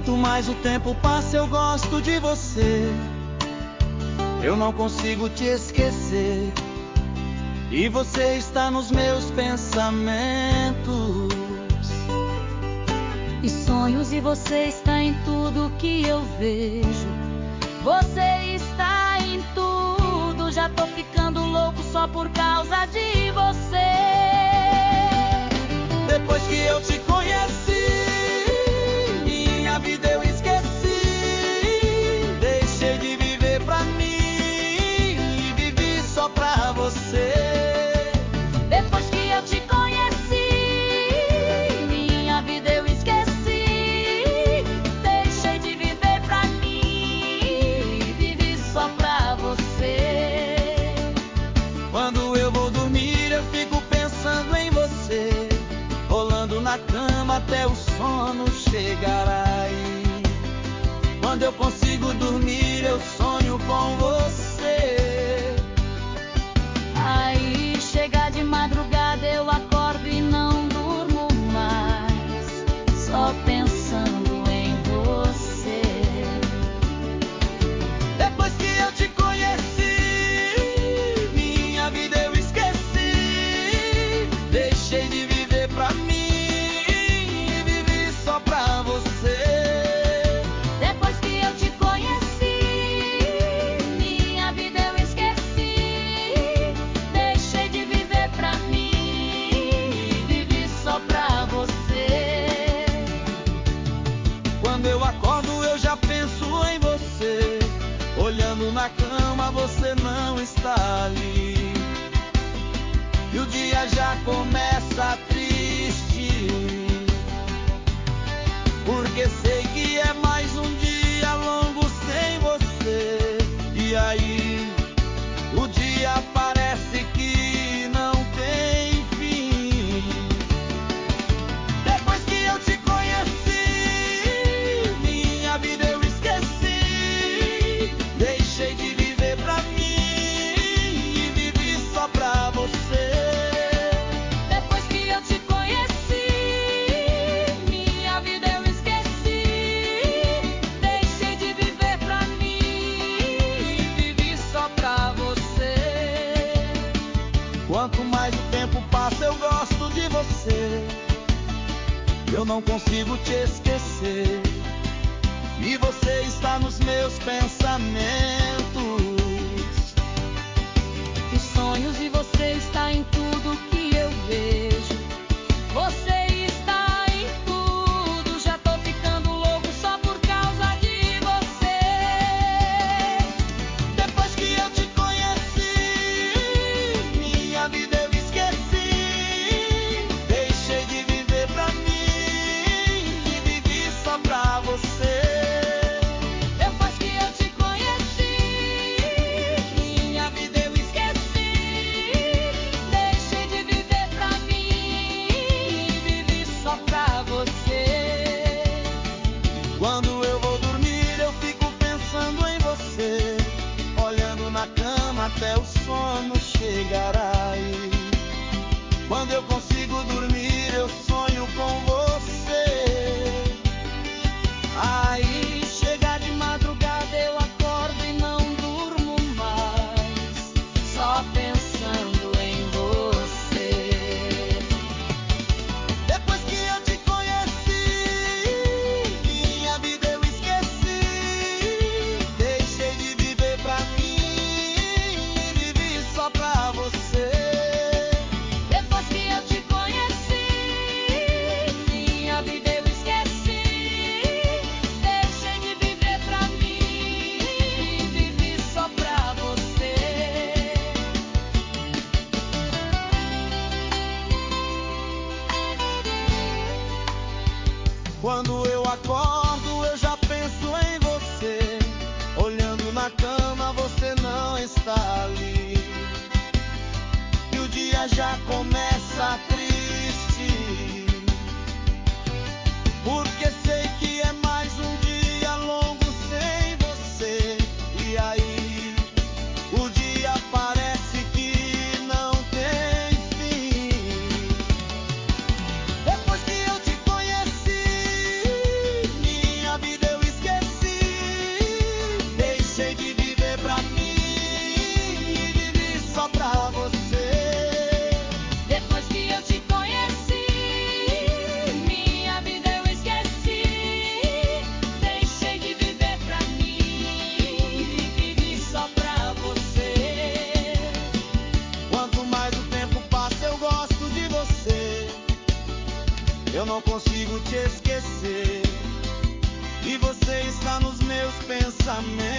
Quanto mais o tempo passa, eu gosto de você. Eu não consigo te esquecer, e você está nos meus pensamentos e sonhos, e você está em tudo que eu vejo. Você está em tudo. Já tô ficando louco só por causa de você. Depois que eu te conheci, minha vida eu esqueci. Deixei de viver pra mim e vivi só pra você. Depois que eu te conheci, minha vida eu esqueci. Deixei de viver pra mim e vivi só pra você. Quando eu vou dormir, eu fico pensando em você, rolando na cama até o sono chegar aí. Quando eu consigo dormir, eu sonho com você. Aí chega de madrugada, eu acordo e não durmo mais, só pensando em você. Depois que eu te conheci, minha vida eu esqueci. Deixei de viver pra mim e vivi só pra você. Depois que eu te conheci, minha vida eu esqueci. Deixei de viver pra mim e vivi só pra você. Quando eu acordo, eu já penso em você. Olhando na cama, você não está ali, e o dia já começa triste, porque sei que é mais um dia longo sem você. E aí, o dia parece que não tem fim. Depois que eu te conheci, minha vida eu esqueci. Deixei de viver pra mim e vivi só pra você. Depois que eu te conheci, minha vida eu esqueci. Deixei de viver pra mim e vivi só pra você. Quanto mais o tempo passa, eu gosto de você. Eu não consigo te esquecer, e você está nos meus pensamentos E sonhos, e você está em tudo que eu vejo. Você está em tudo. Já tô ficando louco só por causa de você. Depois que eu te conheci, minha vida eu esqueci. Deixei de viver pra mim e vivi só pra você. Depois que eu te conheci, minha vida eu esqueci. Deixei de viver pra mim e vivi só pra você. Quando eu vou dormir, eu fico pensando em você, olhando na cama até o sono chegar aí. Quando eu consigo dormir, eu sonho com você. Aí chega de madrugada, eu acordo e não durmo mais, Só pensando em você. depois que eu te conheci, minha vida eu pensamento.